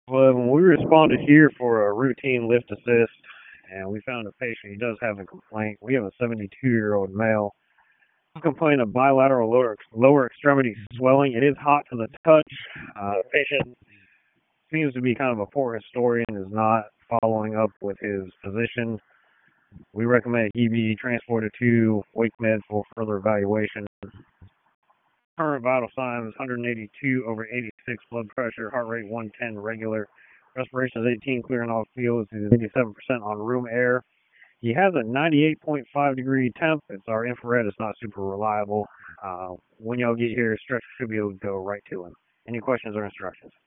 Well, when we responded here for a routine lift assist, and we found a patient. He does have a complaint. We have a 72-year-old male complaint of bilateral lower extremity swelling. It is hot to the touch. The patient seems to be kind of a poor historian, is not following up with his physician. We recommend he be transported to Wake Med for further evaluation. Current vital signs 182 over 86, blood pressure, heart rate 110 regular, respiration is 18, clearing all fields is 87% on room air. He has a 98.5-degree temp. It's our infrared. It's not super reliable. When y'all get here, stretcher should be able to go right to him. Any questions or instructions?